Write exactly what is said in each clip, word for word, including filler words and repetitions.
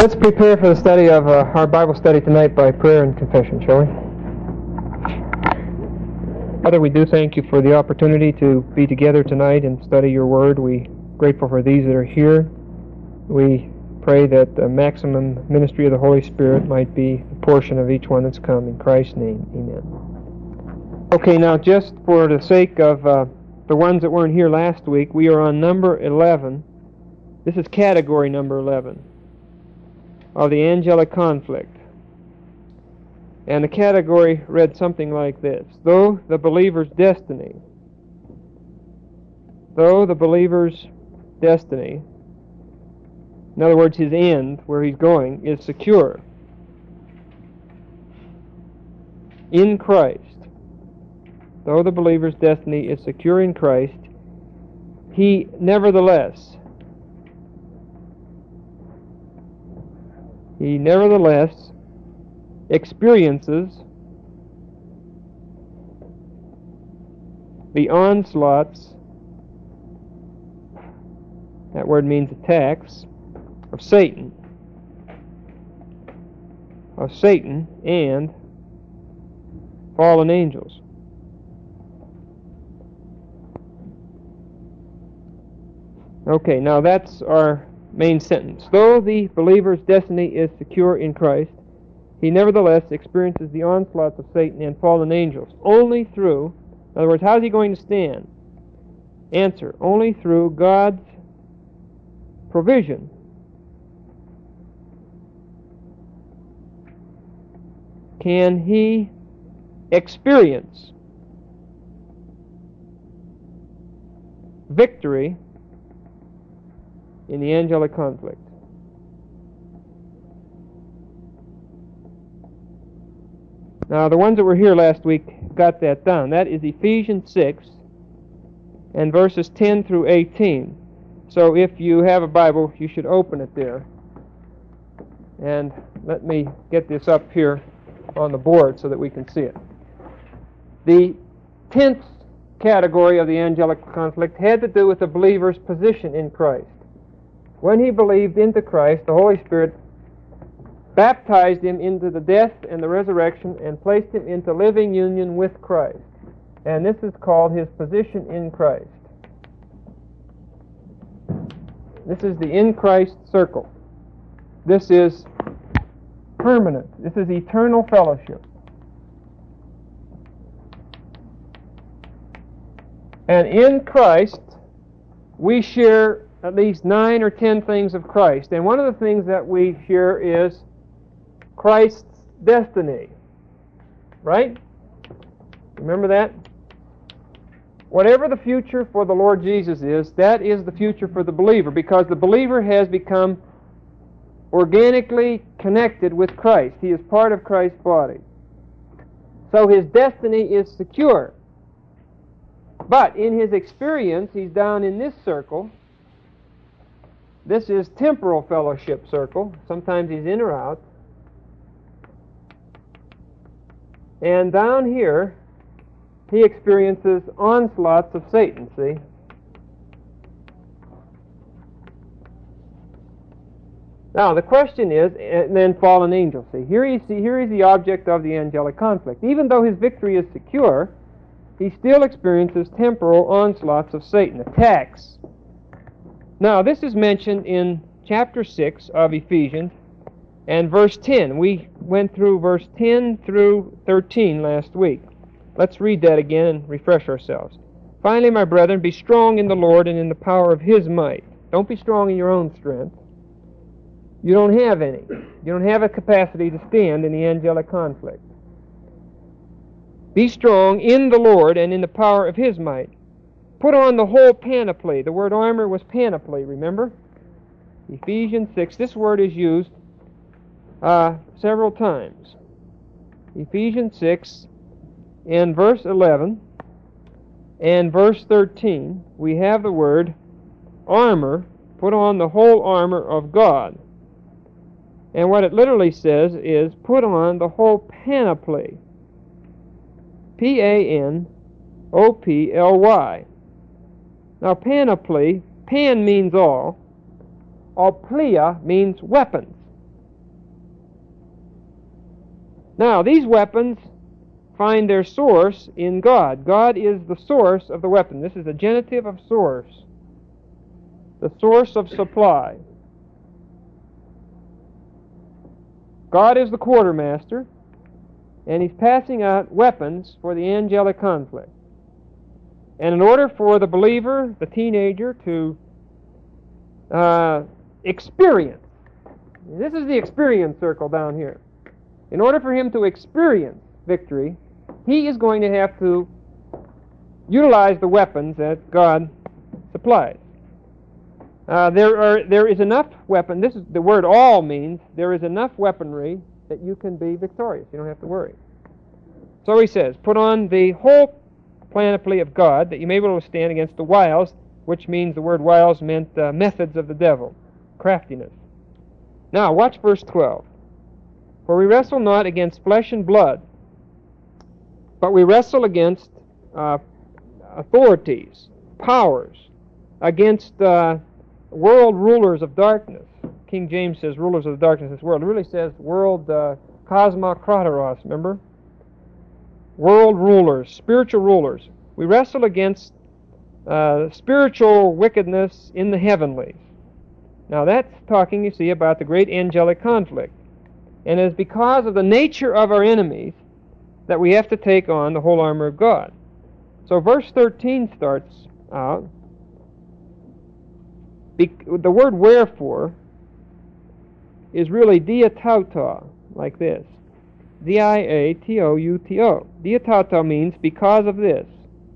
Let's prepare for the study of uh, our Bible study tonight by prayer and confession, shall we? Father, we do thank you for the opportunity to be together tonight and study your word. We're grateful for these that are here. We pray that the maximum ministry of the Holy Spirit might be the portion of each one that's come. In Christ's name, amen. Okay, now just for the sake of uh, the ones that weren't here last week, we are on number eleven. This is category number eleven of the angelic conflict. And the category read something like this: Though the believer's destiny, though the believer's destiny, in other words, his end, where he's going, is secure in Christ, though the believer's destiny is secure in Christ, he nevertheless He nevertheless experiences the onslaughts, that word means attacks, of Satan, of Satan and fallen angels. Okay, now that's our main sentence. Though the believer's destiny is secure in Christ, he nevertheless experiences the onslaughts of Satan and fallen angels only through, in other words, how is he going to stand? Answer: only through God's provision. Can he experience victory in the angelic conflict. Now, the ones that were here last week got that down. That is Ephesians six and verses ten through eighteen. So if you have a Bible, you should open it there. And let me get this up here on the board so that we can see it. The tenth category of the angelic conflict had to do with the believer's position in Christ. When he believed into Christ, the Holy Spirit baptized him into the death and the resurrection and placed him into living union with Christ. And this is called his position in Christ. This is the in Christ circle. This is permanent. This is eternal fellowship. And in Christ, we share at least nine or ten things of Christ. And one of the things that we share is Christ's destiny. Right? Remember that? Whatever the future for the Lord Jesus is, that is the future for the believer, because the believer has become organically connected with Christ. He is part of Christ's body. So his destiny is secure. But in his experience, he's down in this circle. This is temporal fellowship circle. Sometimes he's in or out. And down here, he experiences onslaughts of Satan, see? Now, the question is, and then fallen angels, see? Here you see, here is the object of the angelic conflict. Even though his victory is secure, he still experiences temporal onslaughts of Satan, attacks. Now, this is mentioned in chapter six of Ephesians and verse ten. We went through verse ten through thirteen last week. Let's read that again and refresh ourselves. Finally, my brethren, be strong in the Lord and in the power of His might. Don't be strong in your own strength. You don't have any. You don't have a capacity to stand in the angelic conflict. Be strong in the Lord and in the power of His might. Put on the whole panoply. The word armor was panoply, remember? Ephesians six. This word is used uh, several times. Ephesians six, in verse eleven and verse thirteen, we have the word armor. Put on the whole armor of God. And what it literally says is, put on the whole panoply. P A N O P L Y. Now, panoply, pan means all. Oplia means weapons. Now, these weapons find their source in God. God is the source of the weapon. This is a genitive of source, the source of supply. God is the quartermaster, and He's passing out weapons for the angelic conflict. And in order for the believer, the teenager, to uh, experience, this is the experience circle down here. In order for him to experience victory, he is going to have to utilize the weapons that God supplies. Uh, there are there is enough weapon. This is the word all means there is enough weaponry that you can be victorious. You don't have to worry. So he says, put on the whole panoply of God that you may be able to stand against the wiles, which means the word wiles meant uh, methods of the devil, craftiness. Now watch verse twelve. For we wrestle not against flesh and blood, but we wrestle against uh, authorities, powers, against uh, world rulers of darkness. King James says rulers of the darkness of this world. It really says world uh, cosma krateros, remember? World rulers, spiritual rulers. We wrestle against uh, spiritual wickedness in the heavenlies. Now that's talking, you see, about the great angelic conflict. And it is because of the nature of our enemies that we have to take on the whole armor of God. So verse thirteen starts out. Be- the word wherefore is really diatauta, like this. D I A T O U T O. Diatauta means because of this.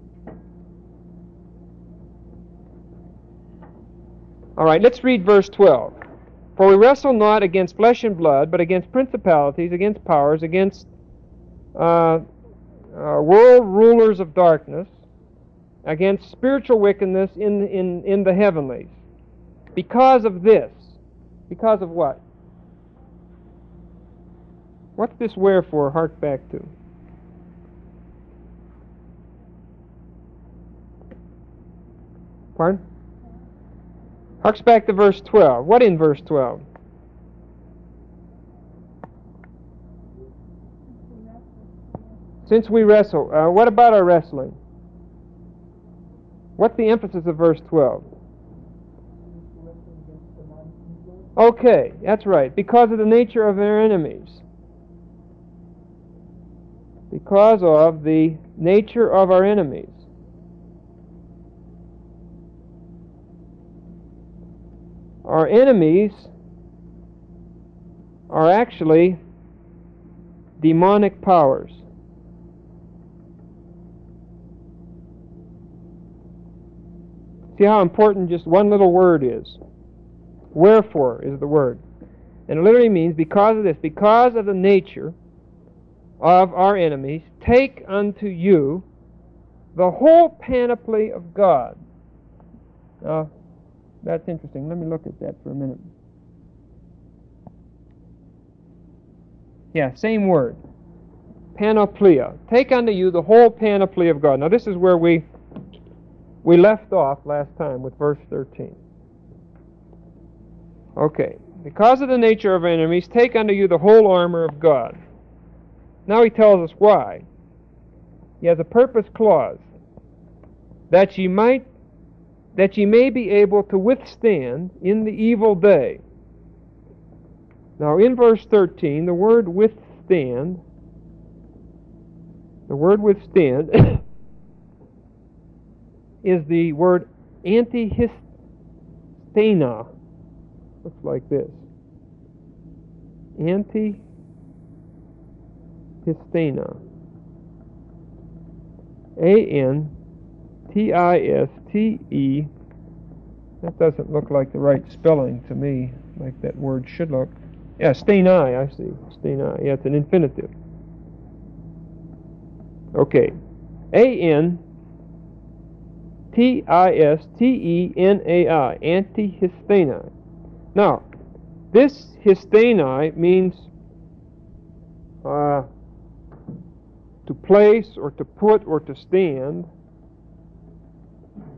All right, let's read verse twelve. For we wrestle not against flesh and blood, but against principalities, against powers, against uh, uh, world rulers of darkness, against spiritual wickedness in, in, in the heavenlies. Because of this. Because of what? What's this wherefore hark back to? Pardon? Harks back to verse twelve. What in verse twelve? Since we wrestle. Uh, what about our wrestling? What's the emphasis of verse twelve? Okay, that's right. Because of the nature of our enemies. Because of the nature of our enemies. Our enemies are actually demonic powers. See how important just one little word is. Wherefore is the word. And it literally means because of this, because of the nature of our enemies, take unto you the whole panoply of God. Now, that's interesting. Let me look at that for a minute. Yeah, same word. Panoplia. Take unto you the whole panoply of God. Now this is where we we left off last time with verse thirteen. Okay. Because of the nature of our enemies, take unto you the whole armor of God. Now he tells us why. He has a purpose clause. That ye might that ye may be able to withstand in the evil day. Now in verse thirteen, the word withstand, the word withstand is the word antihistena. Looks like this. Antihistena. A N T I S T E. That doesn't look like the right spelling to me, like that word should look. Yeah, steni, I see. Steni. Yeah, it's an infinitive. Okay. A N T I S T E N A I. Antihisteni. Now, this histeni means uh, to place or to put or to stand.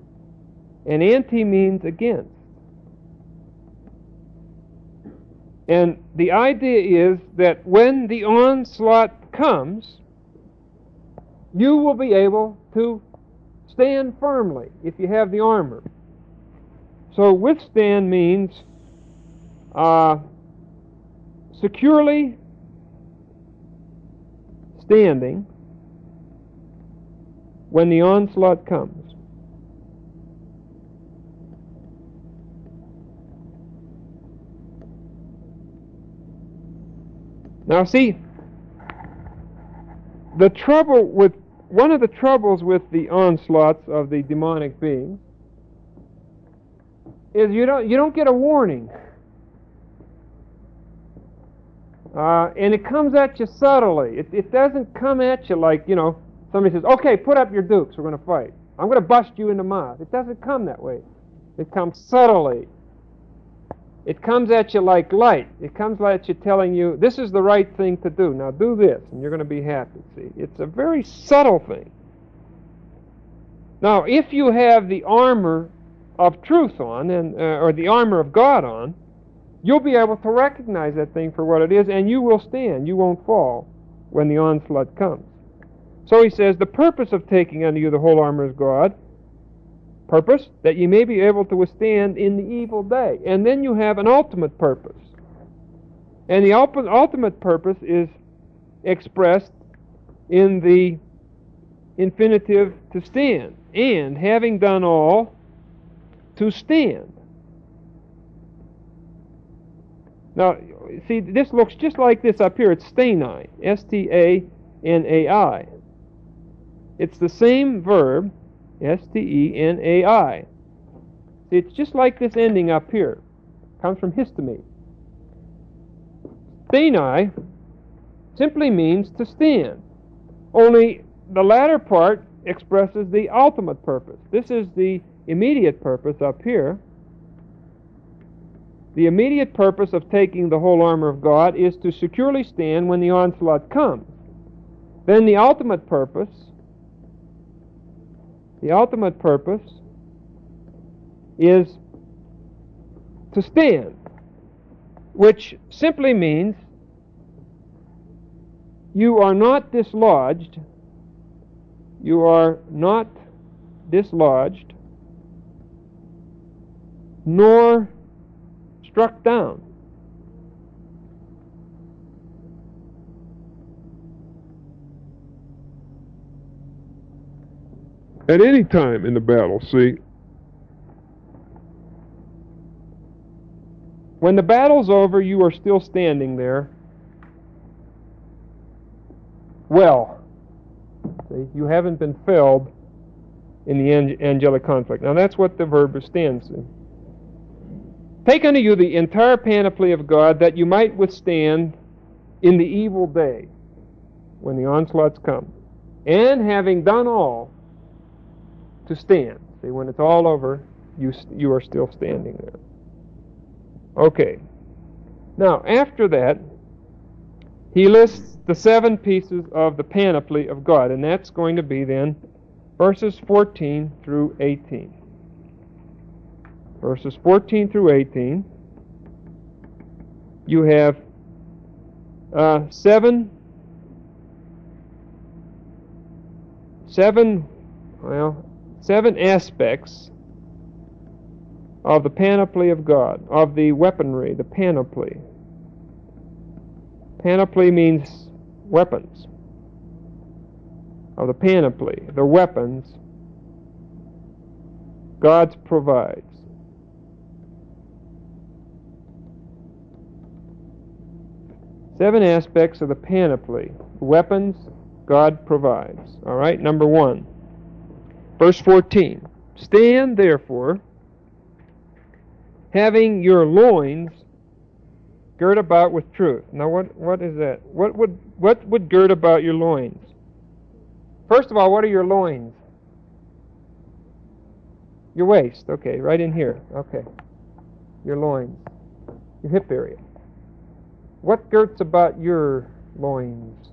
And anti means against. And the idea is that when the onslaught comes, you will be able to stand firmly if you have the armor. So withstand means uh, securely standing when the onslaught comes. Now see, the trouble with, one of the troubles with the onslaughts of the demonic beings is you don't, you don't get a warning. Uh, and it comes at you subtly. It, it doesn't come at you like, you know, somebody says, okay, put up your dukes, we're going to fight. I'm going to bust you in the mouth. It doesn't come that way. It comes subtly. It comes at you like light. It comes at you telling you, this is the right thing to do. Now do this, and you're going to be happy. See, it's a very subtle thing. Now, if you have the armor of truth on, and uh, or the armor of God on, you'll be able to recognize that thing for what it is, and you will stand. You won't fall when the onslaught comes. So he says, the purpose of taking unto you the whole armor of God, purpose, that ye may be able to withstand in the evil day. And then you have an ultimate purpose. And the ultimate purpose is expressed in the infinitive to stand. And having done all, to stand. Now, see, this looks just like this up here. It's stanai, S T A N A I. It's the same verb, S T E N A I. See, it's just like this ending up here. It comes from histemi. Stanai simply means to stand. Only the latter part expresses the ultimate purpose. This is the immediate purpose up here. The immediate purpose of taking the whole armor of God is to securely stand when the onslaught comes. Then the ultimate purpose, the ultimate purpose is to stand, which simply means you are not dislodged, you are not dislodged, nor struck down. At any time in the battle, see? When the battle's over, you are still standing there. Well, see, you haven't been felled in the angelic conflict. Now that's what the verb stands in. Take unto you the entire panoply of God, that you might withstand in the evil day, when the onslaughts come. And having done all, to stand. See, when it's all over, you you are still standing there. Okay. Now, after that, he lists the seven pieces of the panoply of God, and that's going to be then verses fourteen through eighteen. Verses fourteen through eighteen, you have uh, seven, seven, well, seven aspects of the panoply of God, of the weaponry, the panoply. Panoply means weapons. Of the panoply, the weapons God provides. Seven aspects of the panoply, weapons God provides. All right, number one. Verse fourteen. Stand therefore, having your loins girt about with truth. Now what, what is that? What would, what would gird about your loins? First of all, what are your loins? Your waist, okay, right in here. Okay. Your loins. Your hip area. What girts about your loins?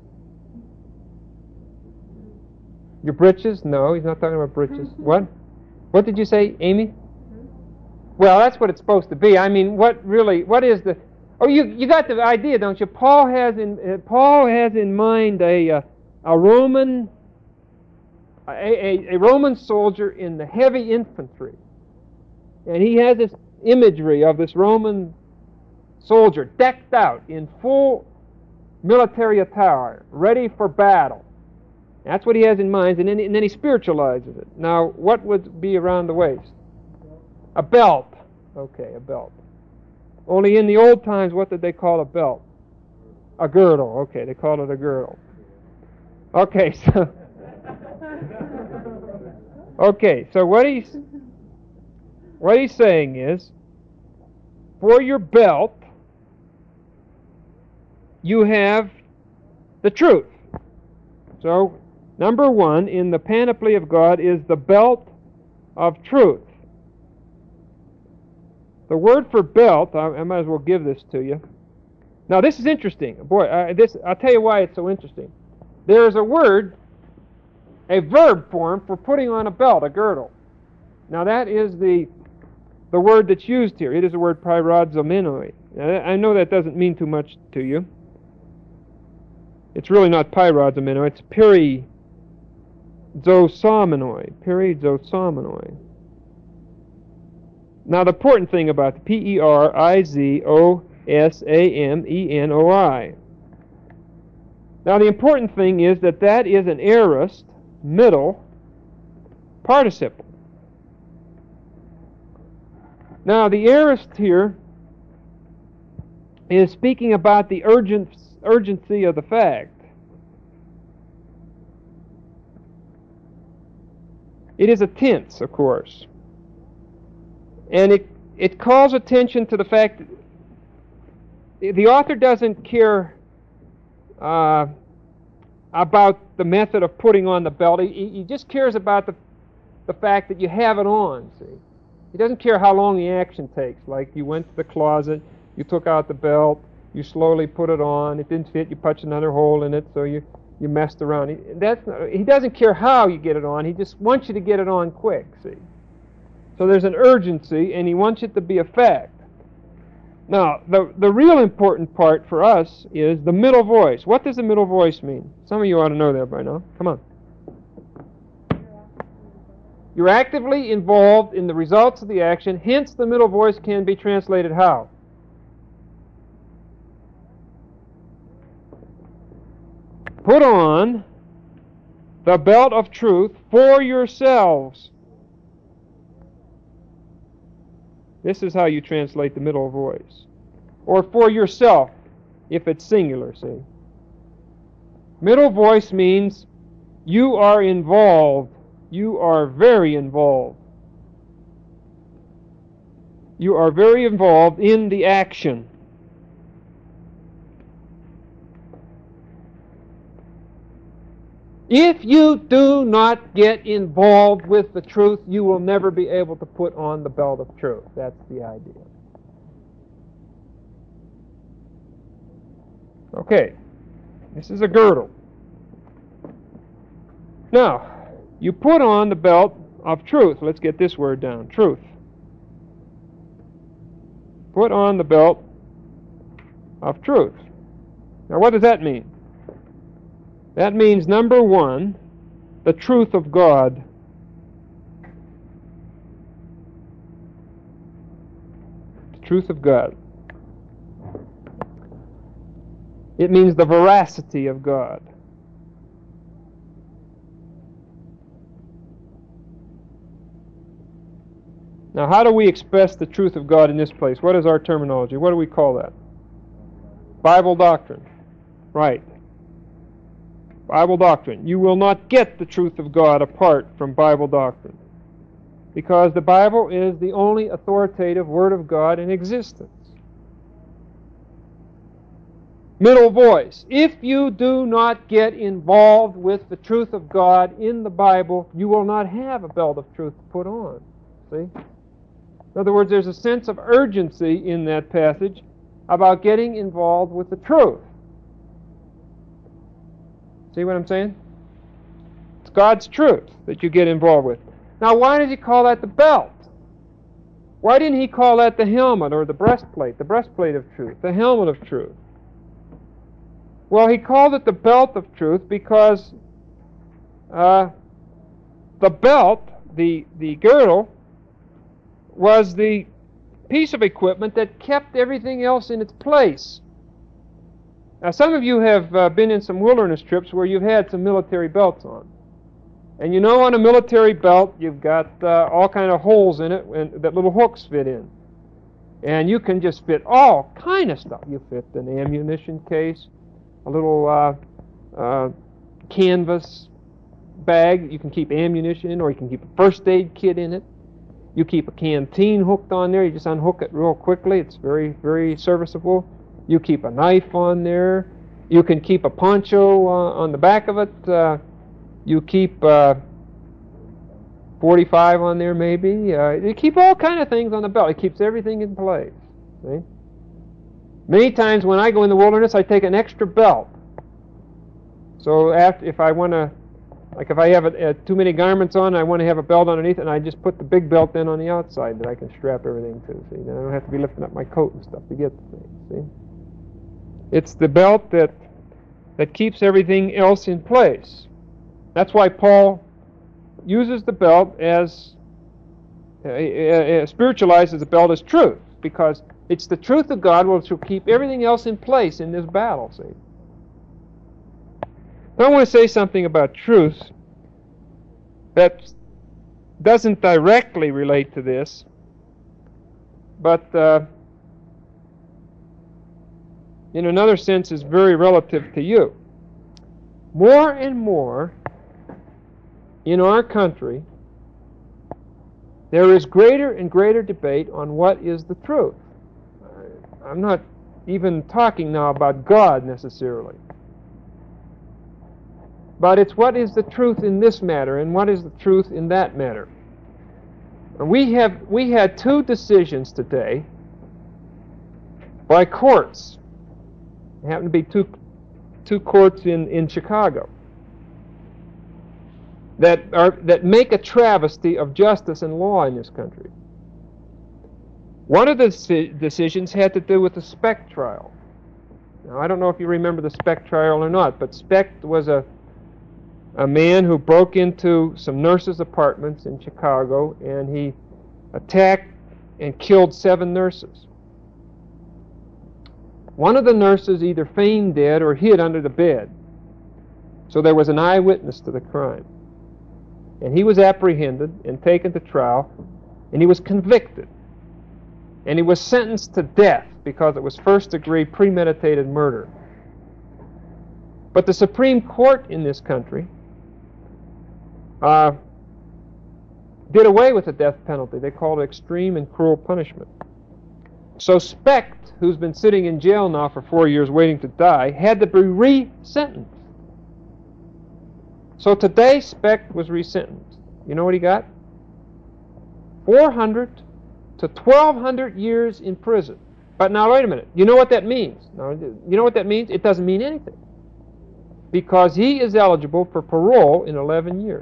Your breeches? No, he's not talking about breeches. What? What did you say, Amy? Well, that's what it's supposed to be. I mean, what really, what is the, Oh, you you got the idea, don't you? Paul has in uh, Paul has in mind a uh, a Roman a, a, a Roman soldier in the heavy infantry, and he has this imagery of this Roman soldier decked out in full military attire, ready for battle. That's what he has in mind, and then, and then he spiritualizes it. Now, what would be around the waist? A belt. Okay, a belt. Only in the old times, what did they call a belt? A girdle. Okay, they called it a girdle. Okay, so okay, so what he's what he's saying is, for your belt, you have the truth. So, number one in the panoply of God is the belt of truth. The word for belt, I, I might as well give this to you. Now, this is interesting. Boy, uh, this I'll tell you why it's so interesting. There is a word, a verb form for putting on a belt, a girdle. Now, that is the the word that's used here. It is the word pyrozomenoi. Now, I know that doesn't mean too much to you. It's really not pyrozomenoi. It's perizosomenoi. Perizosomenoi. Now, the important thing about the P E R I Z O S A M E N O I. Now, the important thing is that that is an aorist middle participle. Now, the aorist here is speaking about the urgent, urgency of the fact. It is a tense, of course. And it, it calls attention to the fact that the author doesn't care uh, about the method of putting on the belt. He, he just cares about the, the fact that you have it on, see. He doesn't care how long the action takes. Like you went to the closet, you took out the belt, you slowly put it on, it didn't fit, you punched another hole in it, so you, you messed around. He, that's not, he doesn't care how you get it on, he just wants you to get it on quick, see. So there's an urgency, and he wants it to be a fact. Now, the, the real important part for us is the middle voice. What does the middle voice mean? Some of you ought to know that by now. Come on. You're actively involved in the results of the action, hence the middle voice can be translated how? Put on the belt of truth for yourselves. This is how you translate the middle voice. Or for yourself, if it's singular, see. Middle voice means you are involved. You are very involved. You are very involved in the action. If you do not get involved with the truth, you will never be able to put on the belt of truth. That's the idea. Okay, this is a girdle. Now, you put on the belt of truth. Let's get this word down, truth. Put on the belt of truth. Now, what does that mean? That means, number one, the truth of God. The truth of God. It means the veracity of God. Now, how do we express the truth of God in this place? What is our terminology? What do we call that? Bible doctrine. Right. Bible doctrine. You will not get the truth of God apart from Bible doctrine, because the Bible is the only authoritative Word of God in existence. Middle voice. If you do not get involved with the truth of God in the Bible, you will not have a belt of truth to put on. See? In other words, there's a sense of urgency in that passage about getting involved with the truth. See what I'm saying? It's God's truth that you get involved with. Now, why does he call that the belt? Why didn't he call that the helmet or the breastplate, the breastplate of truth, the helmet of truth? Well, he called it the belt of truth because uh, the belt, the, the girdle, was the piece of equipment that kept everything else in its place. Now, some of you have uh, been in some wilderness trips where you've had some military belts on. And you know, on a military belt, you've got uh, all kind of holes in it and, that little hooks fit in. And you can just fit all kind of stuff. You fit an ammunition case, a little uh, uh, canvas bag you can keep ammunition in, or you can keep a first aid kit in it. You keep a canteen hooked on there. You just unhook it real quickly. It's very, very serviceable. You keep a knife on there. You can keep a poncho uh, on the back of it. Uh, you keep uh, forty-five on there maybe. Uh, you keep all kind of things on the belt. It keeps everything in place. See? Many times when I go in the wilderness, I take an extra belt. So after, if I want to, like if I have a, a, too many garments on, I want to have a belt underneath, and I just put the big belt in on the outside that I can strap everything to. See, then I don't have to be lifting up my coat and stuff to get the thing. See, it's the belt that that keeps everything else in place. That's why Paul uses the belt as uh, uh, spiritualizes the belt as truth, because it's the truth of God which will keep everything else in place in this battle. See. Now I want to say something about truth that doesn't directly relate to this, but uh, in another sense is very relative to you. More and more in our country, there is greater and greater debate on what is the truth. I'm not even talking now about God necessarily. But it's what is the truth in this matter and what is the truth in that matter. We have we had two decisions today by courts. There happened to be two two courts in, in Chicago that are that make a travesty of justice and law in this country. One of the decisions had to do with the Specht trial. Now, I don't know if you remember the Specht trial or not, but Specht was a a man who broke into some nurses' apartments in Chicago, and he attacked and killed seven nurses. One of the nurses either feigned dead or hid under the bed. So there was an eyewitness to the crime. And he was apprehended and taken to trial, and he was convicted. And he was sentenced to death because it was first-degree premeditated murder. But the Supreme Court in this country uh, did away with the death penalty. They called it extreme and cruel punishment. So Specht, who's been sitting in jail now for four years waiting to die, had to be re-sentenced. So today Specht was re-sentenced. You know what he got? four hundred to twelve hundred years in prison. But now wait a minute. You know what that means? Now, you know what that means? It doesn't mean anything. Because he is eligible for parole in eleven years.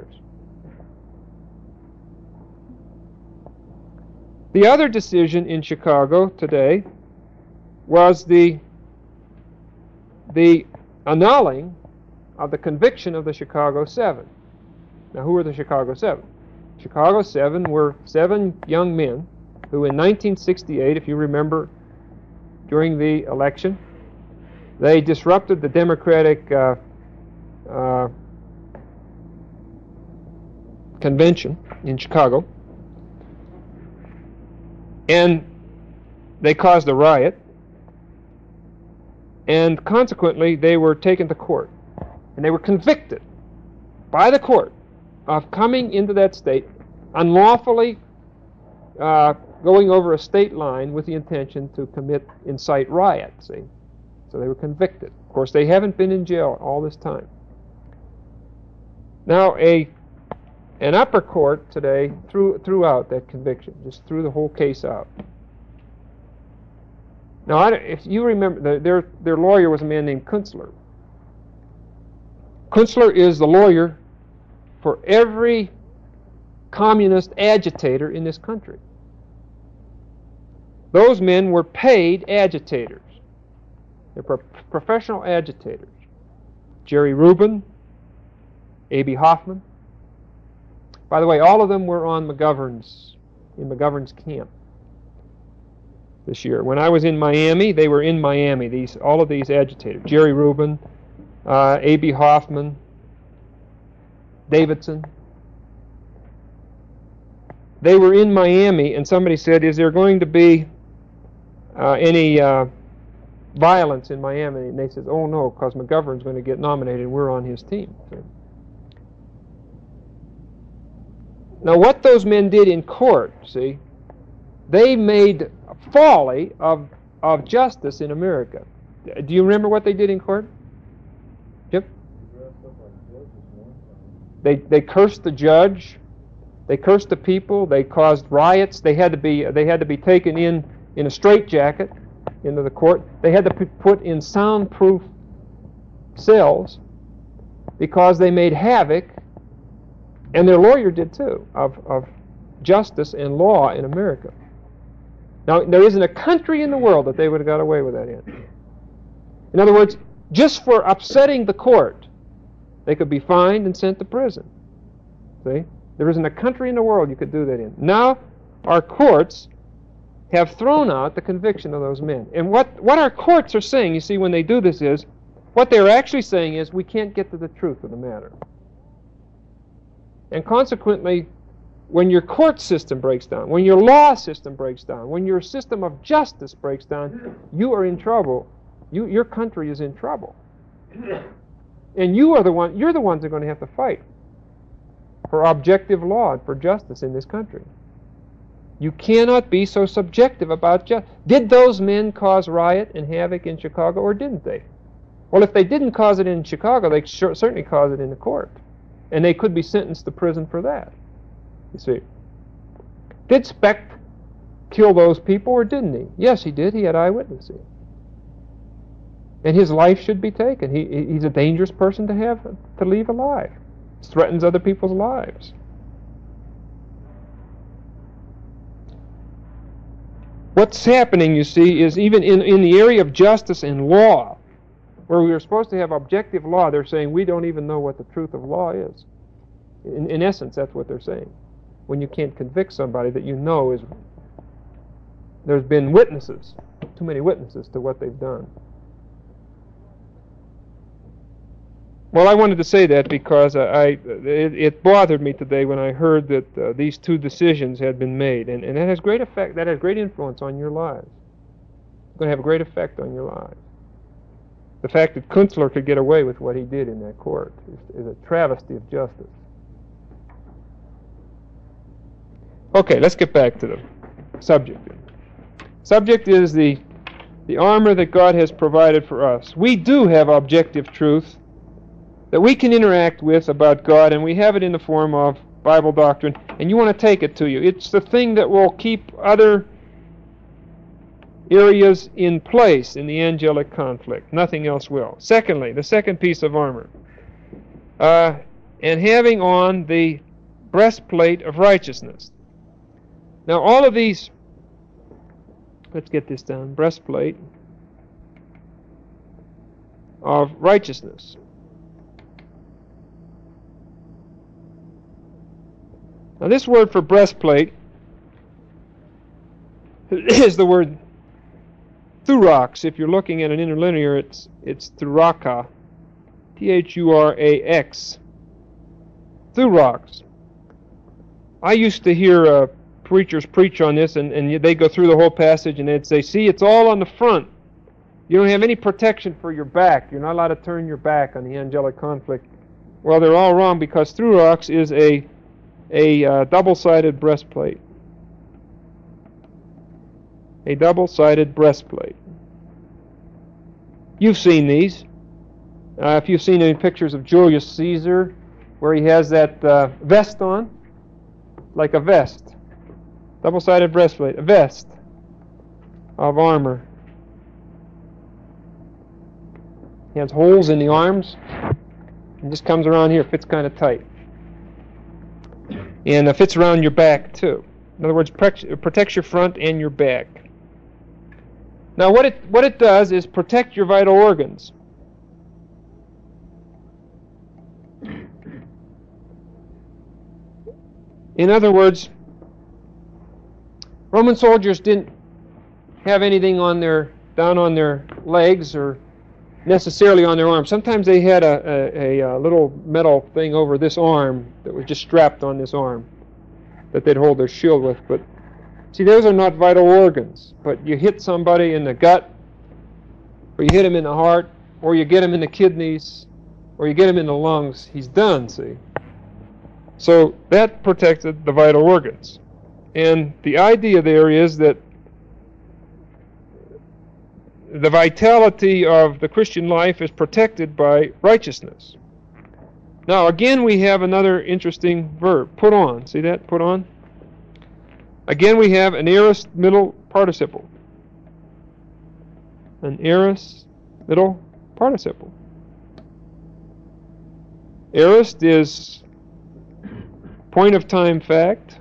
The other decision in Chicago today was the, the annulling of the conviction of the Chicago Seven. Now, who were the Chicago Seven? Chicago Seven were seven young men who in nineteen sixty-eight, if you remember, during the election, they disrupted the Democratic uh, uh, convention in Chicago, and they caused a riot, and consequently they were taken to court, and they were convicted by the court of coming into that state unlawfully, uh, going over a state line with the intention to commit, incite riot, see? So they were convicted. Of course, they haven't been in jail all this time. Now, a an upper court today threw, threw out that conviction, just threw the whole case out. Now, I, if you remember, their, their lawyer was a man named Kunstler. Kunstler is the lawyer for every communist agitator in this country. Those men were paid agitators. They're pro- professional agitators. Jerry Rubin, A B Hoffman. By the way, all of them were on McGovern's, in McGovern's camp this year. When I was in Miami, they were in Miami, these, all of these agitators. Jerry Rubin, uh, A B Hoffman, Davidson. They were in Miami, and somebody said, is there going to be uh, any uh, violence in Miami? And they said, oh no, because McGovern's going to get nominated and we're on his team. Now what those men did in court, see, they made folly of, of justice in America. Do you remember what they did in court? Yep. They, they cursed the judge. They cursed the people. They caused riots. They had to be they had to be taken in in a straitjacket into the court. They had to be put in soundproof cells because they made havoc, and their lawyer did too, of, of justice and law in America. Now, there isn't a country in the world that they would have got away with that in. In other words, just for upsetting the court, they could be fined and sent to prison. See? There isn't a country in the world you could do that in. Now, our courts have thrown out the conviction of those men. And what, what our courts are saying, you see, when they do this is, what they're actually saying is, we can't get to the truth of the matter. And consequently, when your court system breaks down, when your law system breaks down, when your system of justice breaks down, you are in trouble. You, your country is in trouble. And you are the one, you're the ones that are going to have to fight for objective law and for justice in this country. You cannot be so subjective about justice. Did those men cause riot and havoc in Chicago, or didn't they? Well, if they didn't cause it in Chicago, they sure, certainly caused it in the court. And they could be sentenced to prison for that. You see. Did Specht kill those people, or didn't he? Yes, he did. He had eyewitnesses. And his life should be taken. He, he's a dangerous person to have to leave alive. He threatens other people's lives. What's happening, you see, is even in, in the area of justice and law, where we are supposed to have objective law, they're saying we don't even know what the truth of law is. In, in essence, that's what they're saying. When you can't convict somebody that you know is, there's been witnesses, too many witnesses to what they've done. Well, I wanted to say that because I, I it, it bothered me today when I heard that uh, these two decisions had been made, and, and that has great effect. That has great influence on your lives. It's going to have a great effect on your lives. The fact that Kunstler could get away with what he did in that court is, is a travesty of justice. Okay, let's get back to the subject. Subject is the the armor that God has provided for us. We do have objective truth that we can interact with about God, and we have it in the form of Bible doctrine, and you want to take it to you. It's the thing that will keep other areas in place in the angelic conflict. Nothing else will. Secondly, the second piece of armor, uh, and having on the breastplate of righteousness. Now, all of these, let's get this down, breastplate of righteousness. Now, this word for breastplate is the word thurax. If you're looking at an interlinear, it's it's thuraka, T H U R A X. Thurax. I used to hear uh, preachers preach on this, and, and they go through the whole passage, and they'd say, see, it's all on the front. You don't have any protection for your back. You're not allowed to turn your back on the angelic conflict. Well, they're all wrong, because thurax is a a uh, double-sided breastplate. A double-sided breastplate. You've seen these. Uh, if you've seen any pictures of Julius Caesar, where he has that uh, vest on, like a vest. Double-sided breastplate, a vest of armor. He has holes in the arms, and just comes around here, fits kind of tight. And it fits around your back too. In other words, protects your front and your back. Now what it, what it does is protect your vital organs. In other words, Roman soldiers didn't have anything on their down on their legs or necessarily on their arms. Sometimes they had a, a, a little metal thing over this arm that was just strapped on this arm that they'd hold their shield with. But see, those are not vital organs. But you hit somebody in the gut, or you hit him in the heart, or you get him in the kidneys, or you get him in the lungs, he's done, see. So that protected the vital organs. And the idea there is that the vitality of the Christian life is protected by righteousness. Now again we have another interesting verb, put on. See that? Put on. Again we have an aorist middle participle. An aorist middle participle. Aorist is point of time fact.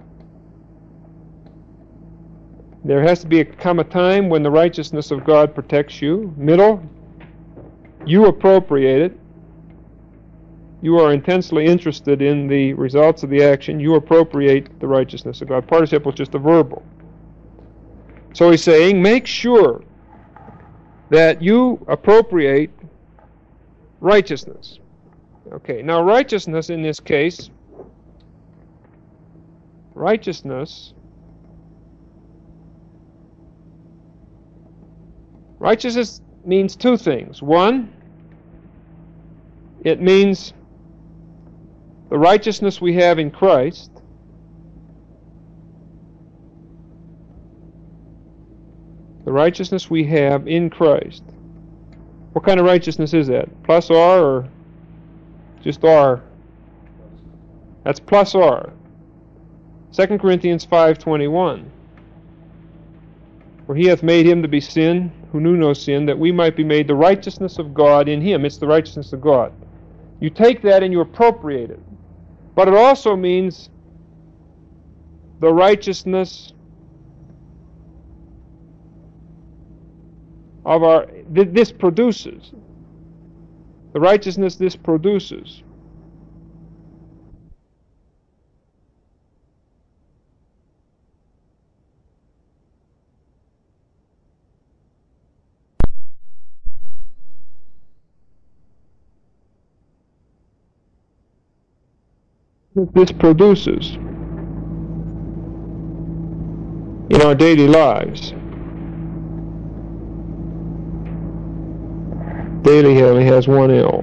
There has to be a, come a time when the righteousness of God protects you. Middle, you appropriate it. You are intensely interested in the results of the action. You appropriate the righteousness of God. Participle is just a verbal. So he's saying, make sure that you appropriate righteousness. Okay, now righteousness in this case, righteousness, righteousness means two things. One, it means the righteousness we have in Christ. The righteousness we have in Christ. What kind of righteousness is that? Plus R or just R? That's plus R. Second Corinthians five twenty-one. For he hath made him to be sin, who knew no sin, that we might be made the righteousness of God in him. It's the righteousness of God. You take that and you appropriate it. But it also means the righteousness of our, this produces. The righteousness this produces. This produces in our daily lives. Daily only has one L,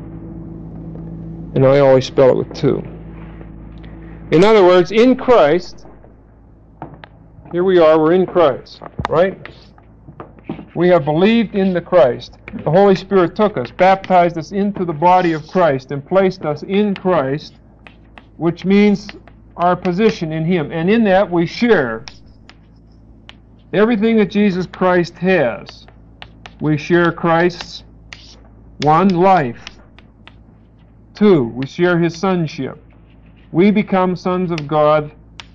and I always spell it with two. In other words, in Christ, here we are, we're in Christ, right? We have believed in the Christ. The Holy Spirit took us, baptized us into the body of Christ, and placed us in Christ, which means our position in Him. And in that we share everything that Jesus Christ has. We share Christ's, one, life. Two, we share His sonship. We become sons of God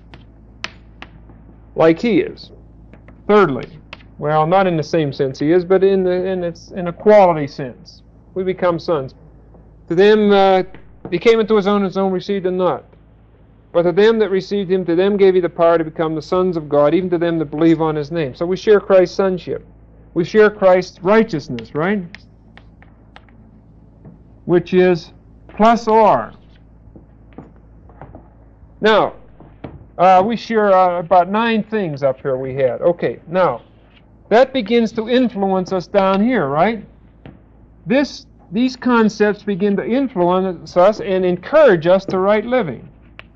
like He is. Thirdly, well, not in the same sense He is, but in the in its in a quality sense, we become sons. To them, uh, He came into His own, His own received Him not. But to them that received Him, to them gave He the power to become the sons of God, even to them that believe on His name. So we share Christ's sonship. We share Christ's righteousness, right? Which is plus R. Now, uh, we share uh, about nine things up here we had. Okay, now, that begins to influence us down here, right? This, these concepts begin to influence us and encourage us to right living.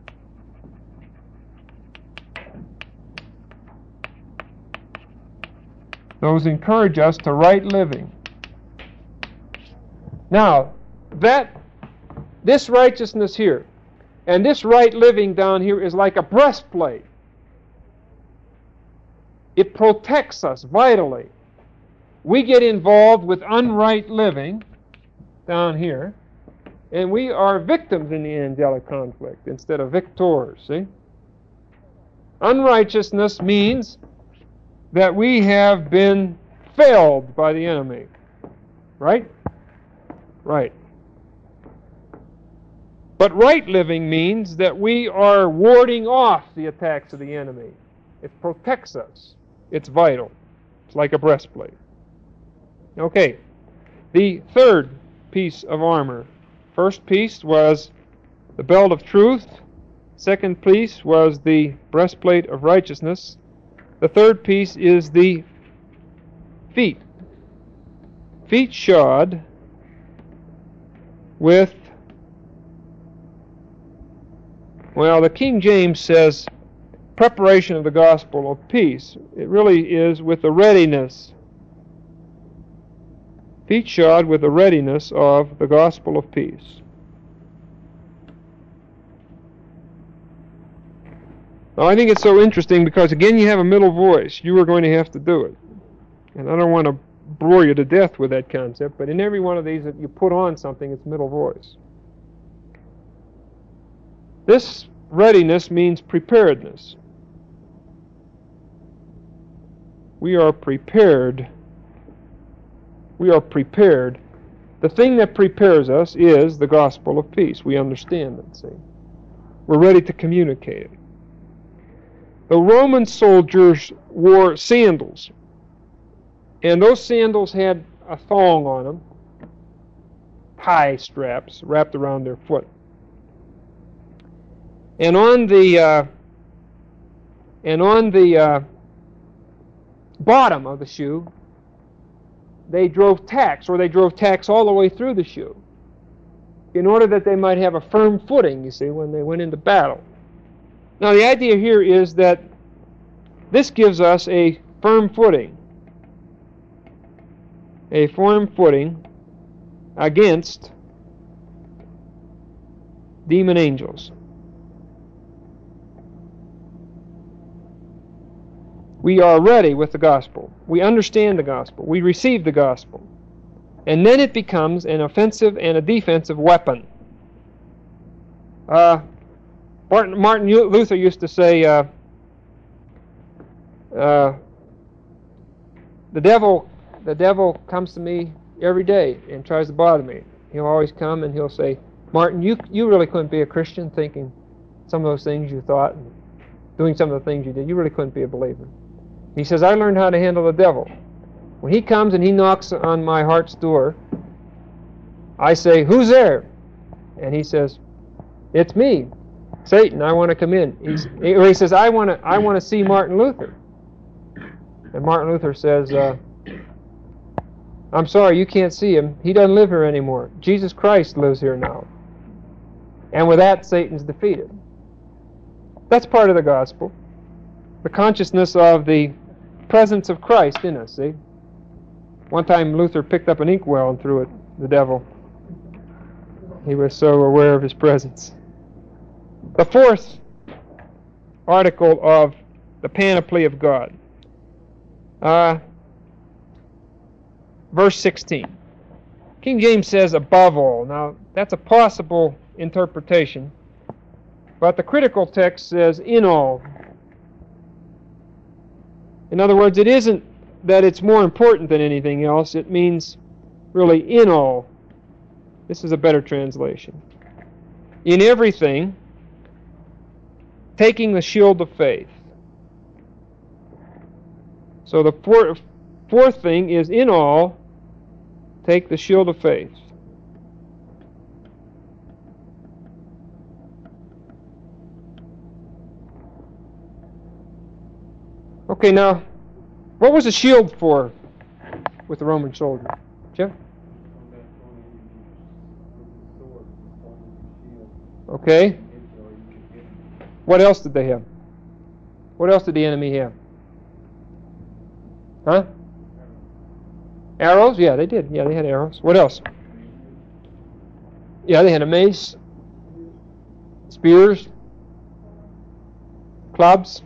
Those encourage us to right living. Now, that this righteousness here and this right living down here is like a breastplate. It protects us vitally. We get involved with unright living down here, and we are victims in the angelic conflict instead of victors, see? Unrighteousness means that we have been felled by the enemy. Right? Right. But right living means that we are warding off the attacks of the enemy. It protects us. It's vital. It's like a breastplate. Okay. The third piece of armor. First piece was the belt of truth. Second piece was the breastplate of righteousness. The third piece is the feet. Feet shod with, well, the King James says preparation of the gospel of peace. It really is with the readiness. Feet shod with the readiness of the gospel of peace. Now, I think it's so interesting because, again, you have a middle voice. You are going to have to do it. And I don't want to bore you to death with that concept, but in every one of these that you put on something, it's middle voice. This readiness means preparedness. We are prepared. We are prepared. The thing that prepares us is the gospel of peace. We understand it, see. We're ready to communicate it. The Roman soldiers wore sandals, and those sandals had a thong on them, tie straps wrapped around their foot. And on the uh, and on the uh, bottom of the shoe, they drove tacks, or they drove tacks all the way through the shoe, in order that they might have a firm footing, you see, when they went into battle. Now, the idea here is that this gives us a firm footing, a firm footing against demon angels. We are ready with the gospel. We understand the gospel. We receive the gospel. And then it becomes an offensive and a defensive weapon. Uh, Martin, Martin Luther used to say, uh, uh, the devil, the devil comes to me every day and tries to bother me. He'll always come and he'll say, Martin, you you really couldn't be a Christian thinking some of those things you thought and doing some of the things you did. You really couldn't be a believer. He says, I learned how to handle the devil. When he comes and he knocks on my heart's door, I say, who's there? And he says, it's me, Satan, I want to come in. He's, or he says, I want to I want to see Martin Luther. And Martin Luther says, uh, I'm sorry, you can't see him. He doesn't live here anymore. Jesus Christ lives here now. And with that, Satan's defeated. That's part of the gospel. The consciousness of the presence of Christ in us, see? One time Luther picked up an inkwell and threw it at the devil. He was so aware of his presence. The fourth article of the panoply of God. Uh, verse sixteen. King James says, above all. Now, that's a possible interpretation, but the critical text says, in all. In other words, it isn't that it's more important than anything else. It means really in all. This is a better translation. In everything, taking the shield of faith. So the fourth, fourth thing is in all, take the shield of faith. Okay, now, what was a shield for with the Roman soldier? Jim? Okay. What else did they have? What else did the enemy have? Huh? Arrows? Yeah, they did. Yeah, they had arrows. What else? Yeah, they had a mace, spears, clubs.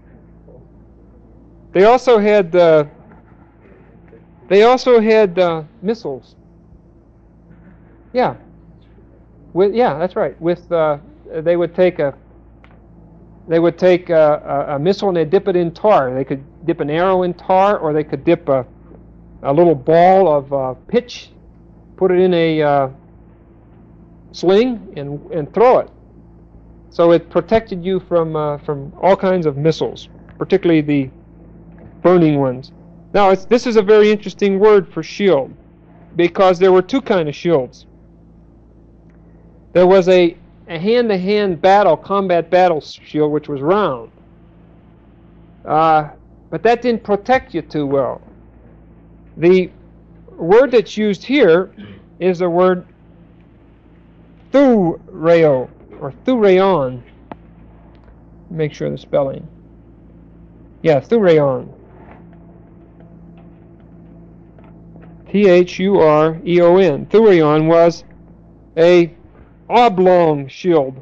They also had uh, they also had uh, missiles. Yeah, with yeah, that's right. With uh, they would take a they would take a, a, a missile and they dip it in tar. They could dip an arrow in tar, or they could dip a a little ball of uh, pitch, put it in a uh, sling, and, and throw it. So it protected you from, uh, from all kinds of missiles, particularly the burning ones. Now, it's, this is a very interesting word for shield, because there were two kinds of shields. There was a, a hand-to-hand battle, combat battle shield, which was round. Uh, but that didn't protect you too well. The word that's used here is the word thureo, or thureon. Make sure the spelling. Yeah, thureon. T H U R E O N. Thureon was a oblong shield.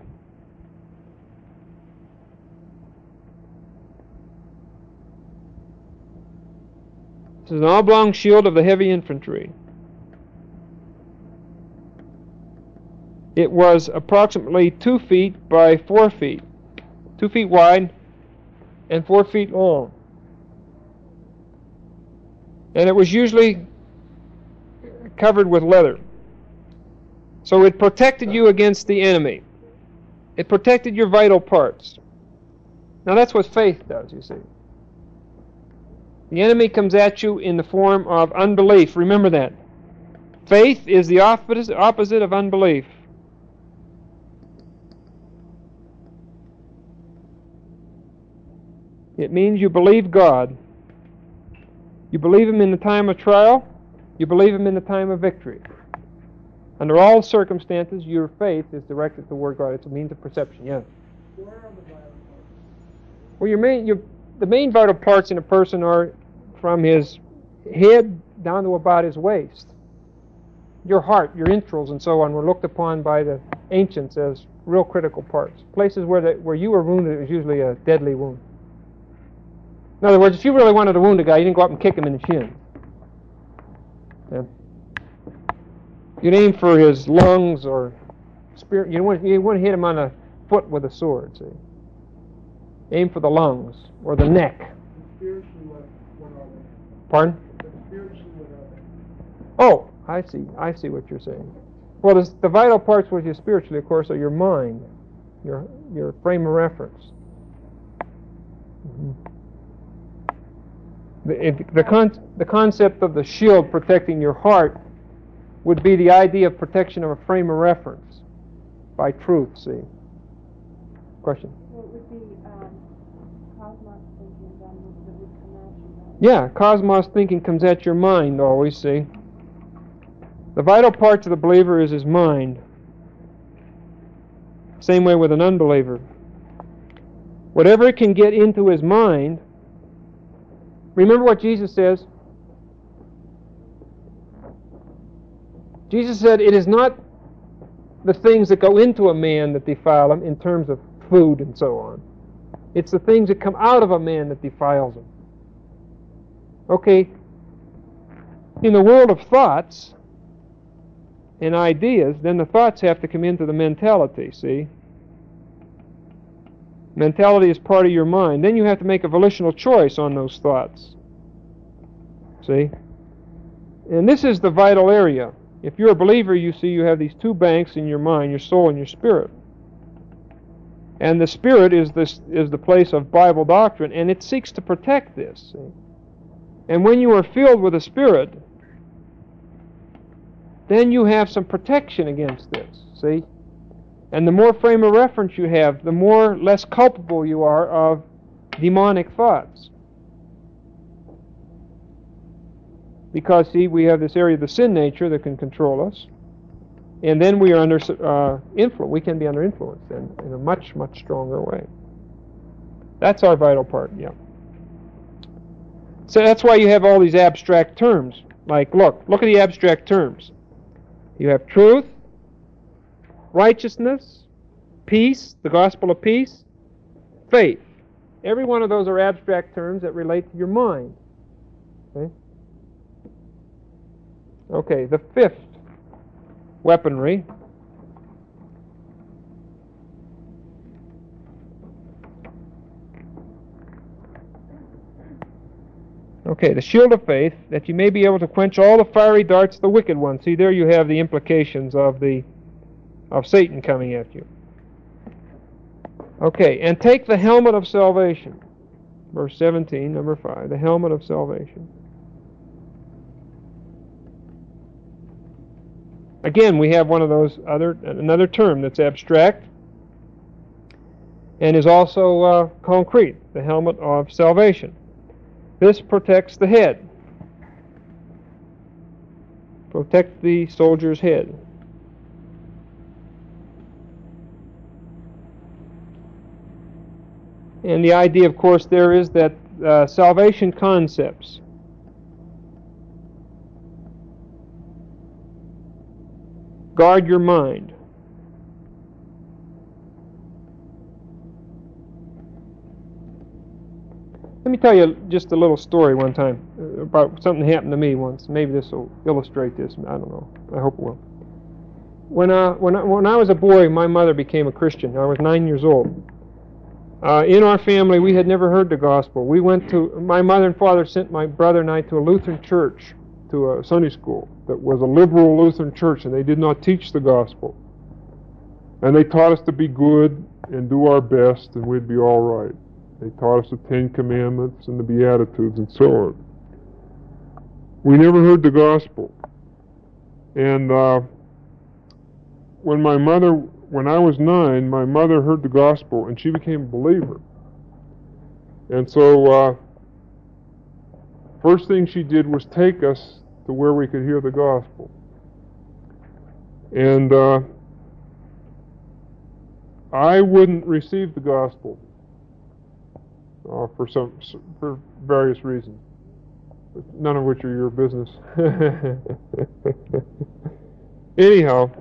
This is an oblong shield of the heavy infantry. It was approximately two feet by four feet. Two feet wide and four feet long. And it was usually covered with leather. So it protected you against the enemy. It protected your vital parts. Now that's what faith does, you see. The enemy comes at you in the form of unbelief. Remember that. Faith is the opposite of unbelief. It means you believe God. You believe Him in the time of trial. You believe Him in the time of victory. Under all circumstances, your faith is directed toward God. It's a means of perception. Yes. Where are the vital parts? Well, your main, your, the main vital parts in a person are from his head down to about his waist. Your heart, your entrails, and so on were looked upon by the ancients as real critical parts. Places where the, where you were wounded, it was usually a deadly wound. In other words, if you really wanted to wound a guy, you didn't go up and kick him in the shin. Yeah. You'd aim for his lungs or spirit. You want you want to hit him on the foot with a sword. See, aim for the lungs or the neck. Spiritually, what, what are they? Pardon? But spiritually, what are they? Oh, I see. I see what you're saying. Well, the, the vital parts with you spiritually, of course, are your mind, your your frame of reference. Mm-hmm. The if, the con the concept of the shield protecting your heart would be the idea of protection of a frame of reference by truth, see. Question? Well, it would be um, cosmos thinking then that would come at you. Right? Yeah, cosmos thinking comes at your mind always, see. The vital parts of the believer is his mind. Same way with an unbeliever. Whatever can get into his mind, remember what Jesus says. Jesus said, it is not the things that go into a man that defile him in terms of food and so on. It's the things that come out of a man that defiles him. Okay, in the world of thoughts and ideas, then the thoughts have to come into the mentality, see? Mentality is part of your mind. Then you have to make a volitional choice on those thoughts. See? And this is the vital area. If you're a believer, you see you have these two banks in your mind, your soul and your spirit. And the spirit is this is the place of Bible doctrine, and it seeks to protect this. See? And when you are filled with the Spirit, then you have some protection against this. See? And the more frame of reference you have, the more less culpable you are of demonic thoughts. Because, see, we have this area of the sin nature that can control us. And then we are under uh, influence. We can be under influence then in a much, much stronger way. That's our vital part, yeah. So that's why you have all these abstract terms. Like, look, look at the abstract terms. You have truth, righteousness, peace, the gospel of peace, faith. Every one of those are abstract terms that relate to your mind. Okay? Okay, the fifth weaponry Okay, the shield of faith, that you may be able to quench all the fiery darts of the wicked one. See, there you have the implications of the of Satan coming at you. Okay, and take the helmet of salvation. Verse seventeen, number five, the helmet of salvation. Again, we have one of those other another term that's abstract and is also uh, concrete, the helmet of salvation. This protects the head. Protect the soldier's head. And the idea, of course, there is that uh, salvation concepts guard your mind. Let me tell you just a little story one time about something that happened to me once. Maybe this will illustrate this. I don't know. I hope it will. When, uh, when, I, when I was a boy, my mother became a Christian. I was nine years old. Uh, in our family, we had never heard the gospel. We went to, my mother and father sent my brother and I to a Lutheran church, to a Sunday school that was a liberal Lutheran church, and they did not teach the gospel. And they taught us to be good and do our best, and we'd be all right. They taught us the Ten Commandments and the Beatitudes and so on. We never heard the gospel. And uh, when my mother, when I was nine, my mother heard the gospel and she became a believer. And so, uh, first thing she did was take us to where we could hear the gospel. And uh, I wouldn't receive the gospel. Uh, for some, for various reasons, none of which are your business. Anyhow,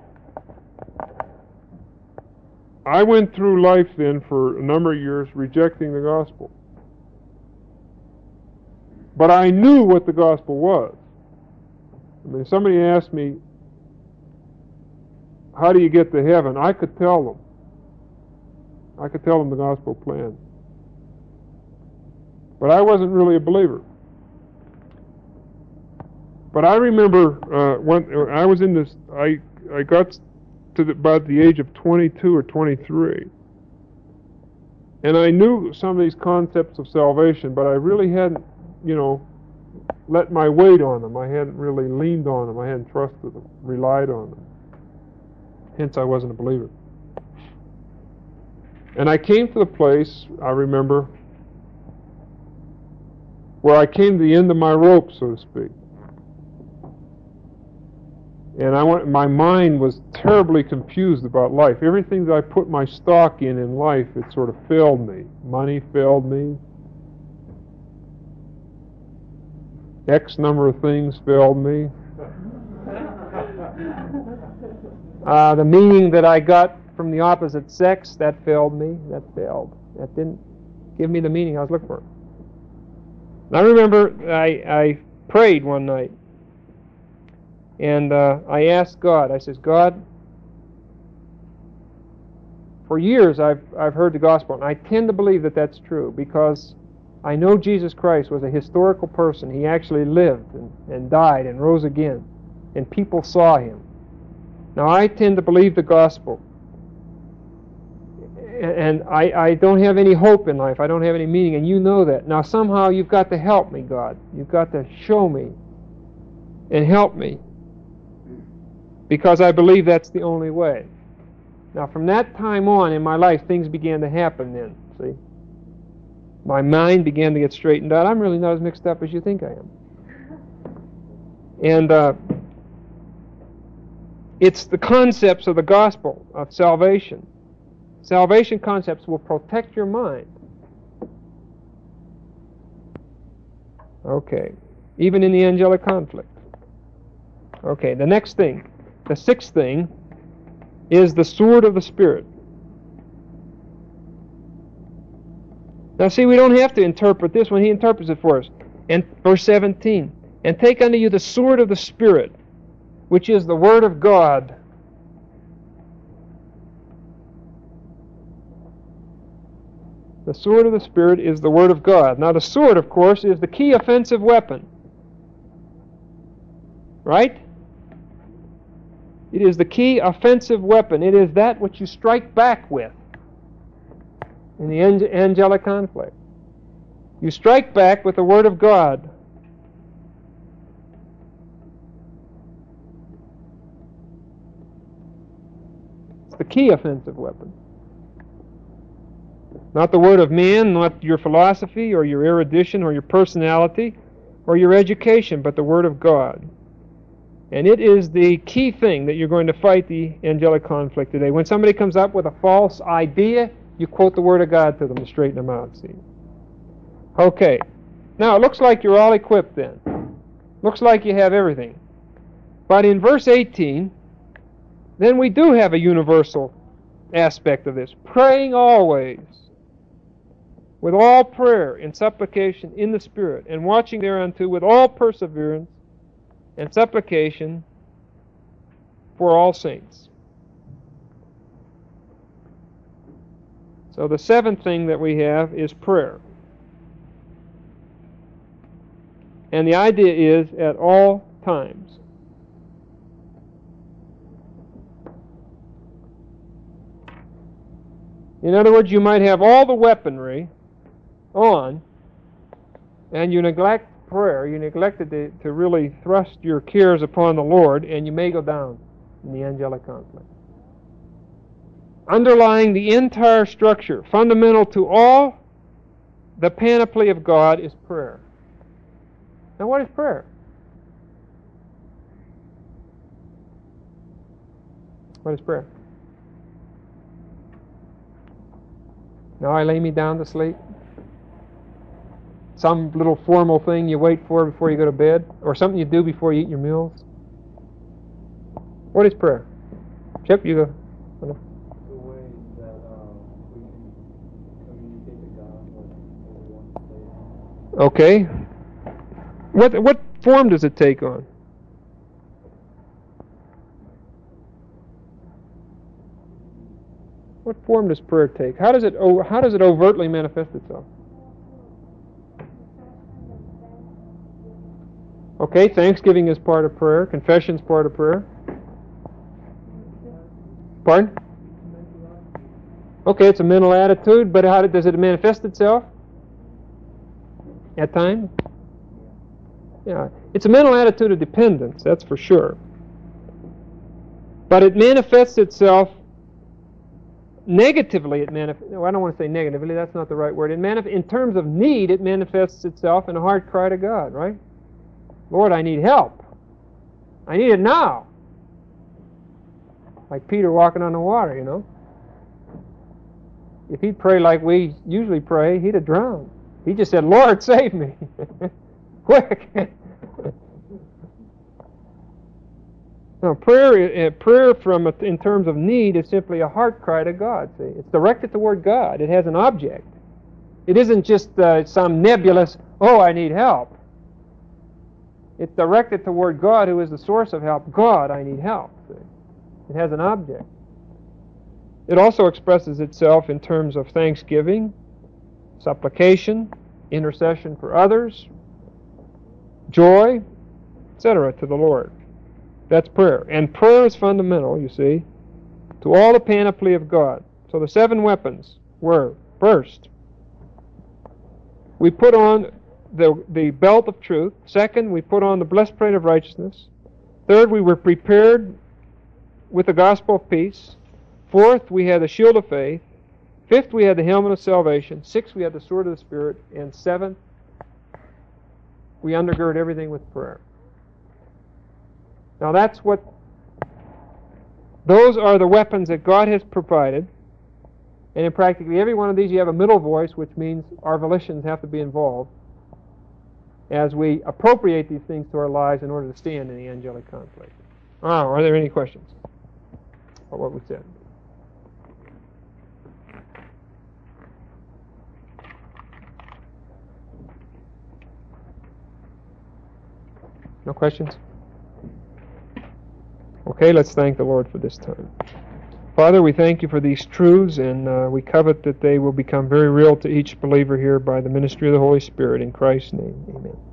I went through life then for a number of years rejecting the gospel. But I knew what the gospel was. I mean, somebody asked me, how do you get to heaven? I could tell them. I could tell them the gospel plan. But I wasn't really a believer. But I remember uh, when I was in this, I I got to the, about the age of twenty-two or twenty-three, and I knew some of these concepts of salvation, but I really hadn't, you know, let my weight on them. I hadn't really leaned on them. I hadn't trusted them, relied on them. Hence, I wasn't a believer. And I came to the place, I remember, where I came to the end of my rope, so to speak. And I went, my mind was terribly confused about life. Everything that I put my stock in in life, it sort of failed me. Money failed me. X number of things failed me. Uh, the meaning that I got from the opposite sex, that failed me. That failed. That didn't give me the meaning I was looking for. I remember I, I prayed one night, and uh, I asked God, I says, God, for years I've, I've heard the gospel, and I tend to believe that that's true, because I know Jesus Christ was a historical person. He actually lived and, and died and rose again, and people saw him. Now, I tend to believe the gospel, and I, I don't have any hope in life. I don't have any meaning, and you know that. Now, somehow you've got to help me, God. You've got to show me and help me, because I believe that's the only way. Now, from that time on in my life, things began to happen then, see? My mind began to get straightened out. I'm really not as mixed up as you think I am. And uh, it's the concepts of the gospel, of salvation. Salvation concepts will protect your mind. Okay. Even in the angelic conflict. Okay, the next thing, the sixth thing, is the sword of the Spirit. Now see, we don't have to interpret this when he interprets it for us. And verse seventeen, and take unto you the sword of the Spirit, which is the Word of God. The sword of the Spirit is the Word of God. Now the sword, of course, is the key offensive weapon. Right? It is the key offensive weapon. It is that which you strike back with in the angelic conflict. You strike back with the Word of God. It's the key offensive weapon. Not the word of man, not your philosophy or your erudition or your personality or your education, but the Word of God. And it is the key thing that you're going to fight the angelic conflict today. When somebody comes up with a false idea, you quote the Word of God to them to straighten them out. See? Okay. Now, it looks like you're all equipped then. Looks like you have everything. But in verse eighteen, then we do have a universal aspect of this. Praying always, with all prayer and supplication in the Spirit, and watching thereunto with all perseverance and supplication for all saints. So the seventh thing that we have is prayer. And the idea is at all times. In other words, you might have all the weaponry on, and you neglect prayer, you neglected to, to really thrust your cares upon the Lord, and you may go down in the angelic conflict. Underlying the entire structure, fundamental to all the panoply of God, is prayer. Now, what is prayer? What is prayer? Now I lay me down to sleep. Some little formal thing you wait for before you go to bed, or something you do before you eat your meals. What is prayer? Chip, you go. The way that um, we can communicate to God what we want to say. Okay. What what form does it take on? What form does prayer take? How does it how does it overtly manifest itself? Okay, thanksgiving is part of prayer. Confession is part of prayer. Pardon? Okay, it's a mental attitude, but how does it manifest itself? At times? Yeah, it's a mental attitude of dependence, that's for sure. But it manifests itself negatively. It manif- no, I don't want to say negatively, that's not the right word. It manif- in terms of need, it manifests itself in a heart cry to God, right? Lord, I need help. I need it now. Like Peter walking on the water, you know. If he'd pray like we usually pray, he'd have drowned. He just said, Lord, save me. Quick. Now, prayer, uh, prayer from a, in terms of need is simply a heart cry to God. See, it's directed toward God. It has an object. It isn't just uh, some nebulous, oh, I need help. It's directed toward God, who is the source of help. God, I need help. See? It has an object. It also expresses itself in terms of thanksgiving, supplication, intercession for others, joy, et cetera to the Lord. That's prayer. And prayer is fundamental, you see, to all the panoply of God. So the seven weapons were, first, we put on the, the belt of truth. Second, we put on the breastplate of righteousness. Third, we were prepared with the gospel of peace. Fourth, we had the shield of faith. Fifth, we had the helmet of salvation. Sixth, we had the sword of the Spirit. And seventh, we undergird everything with prayer. Now that's what, those are the weapons that God has provided. And in practically every one of these you have a middle voice, which means our volitions have to be involved as we appropriate these things to our lives in order to stand in the angelic conflict. Oh, are there any questions about what we said? No questions? Okay, let's thank the Lord for this time. Father, we thank you for these truths, and uh, we covet that they will become very real to each believer here by the ministry of the Holy Spirit. In Christ's name, amen.